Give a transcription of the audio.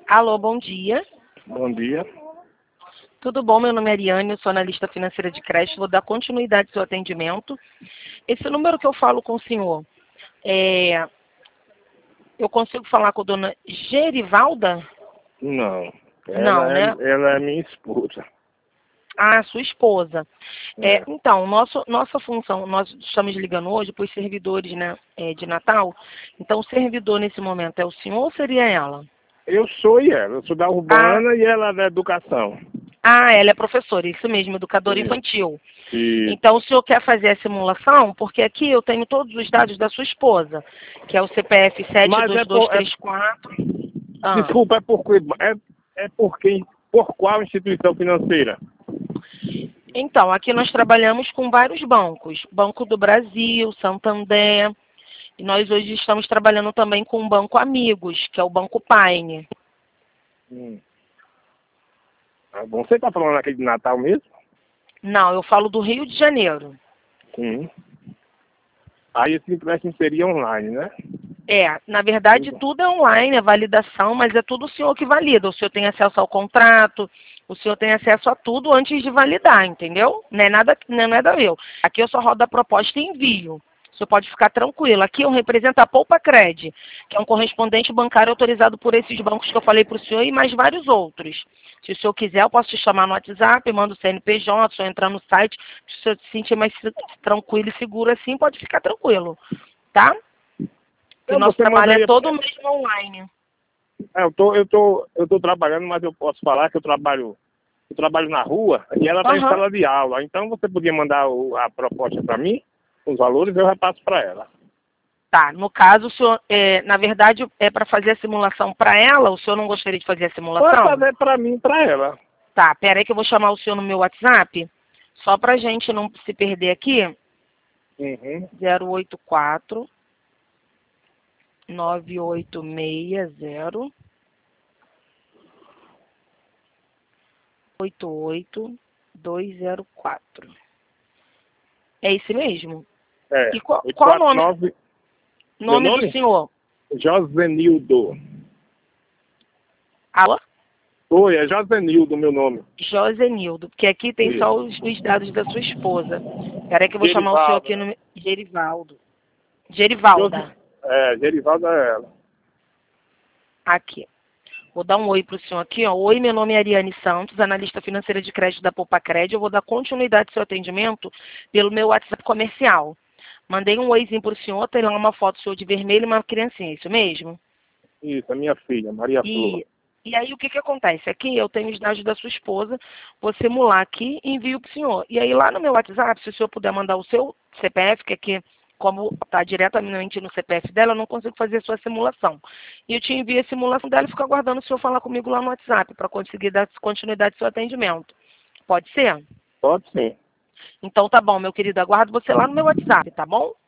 Alô, bom dia. Bom dia. Tudo bom? Meu nome é Ariane, eu sou analista financeira de crédito, vou dar continuidade ao seu atendimento. Esse número que eu falo com o senhor, eu consigo falar com a dona Gerivalda? Não. Não, né? Ela é minha esposa. Ah, sua esposa. É. Então, nossa função, nós estamos ligando hoje para os servidores, né, de Natal. Então, o servidor nesse momento é o senhor ou seria ela? Eu sou e ela. Eu sou da Ah, Urbana e ela é da Educação. ela é professora, isso mesmo, educadora Isso. infantil. E... Então, o senhor quer fazer a simulação? Porque aqui eu tenho todos os dados da sua esposa, que é o CPF Mas é por... 72234. Desculpa, por qual instituição financeira? Então, aqui nós trabalhamos com vários bancos. Banco do Brasil, Santander. E nós hoje estamos trabalhando também com o Banco Amigos, que é o Banco Paine. Tá bom. Você está falando aqui de Natal mesmo? Não, eu falo do Rio de Janeiro. Sim. Aí esse empréstimo seria online, né? Na verdade, tudo é online, é validação, mas é tudo o senhor que valida. O senhor tem acesso ao contrato, o senhor tem acesso a tudo antes de validar, entendeu? Não é nada meu. Aqui eu só rodo a proposta e envio. O senhor pode ficar tranquilo. Aqui eu represento a Poupa Cred, que é um correspondente bancário autorizado por esses bancos que eu falei para o senhor e mais vários outros. Se o senhor quiser, eu posso te chamar no WhatsApp, mando o CNPJ, o senhor entrar no site. Se o senhor se sentir mais tranquilo e seguro assim, pode ficar tranquilo, tá? O nosso trabalho é todo mesmo online. Eu tô trabalhando, mas eu posso falar que eu trabalho na rua e ela está em sala de aula. Então você podia mandar a proposta para mim, os valores, eu repasso para ela. Tá, no caso, o senhor, na verdade, é para fazer a simulação para ela? O senhor não gostaria de fazer a simulação? Pode fazer para mim e para ela. Tá, pera aí que eu vou chamar o senhor no meu WhatsApp, só para a gente não se perder aqui. 084 9860 88204. É esse mesmo? E qual o nome? Nome do senhor? Josenildo. Alô? Oi, é Josenildo meu nome. Josenildo, porque aqui tem só os dados da sua esposa. Peraí que eu vou chamar o senhor aqui no... Gerivaldo. Gerivalda. Gerivalda é ela. Aqui. Vou dar um oi para o senhor aqui, ó. Oi, meu nome é Ariane Santos, analista financeira de crédito da Poupa Cred. Eu vou dar continuidade ao seu atendimento pelo meu WhatsApp comercial. Mandei um oizinho para o senhor, tem lá uma foto do senhor de vermelho e uma criancinha, isso mesmo? Isso, é minha filha, Maria Flor. E aí o que acontece? Aqui eu tenho os dados da sua esposa, vou simular aqui e envio para o senhor. E aí lá no meu WhatsApp, se o senhor puder mandar o seu CPF, que aqui, como está diretamente no CPF dela, eu não consigo fazer a sua simulação. E eu te envio a simulação dela e fico aguardando o senhor falar comigo lá no WhatsApp, para conseguir dar continuidade ao seu atendimento. Pode ser? Pode sim. Então tá bom, meu querido, aguardo você lá no meu WhatsApp, tá bom?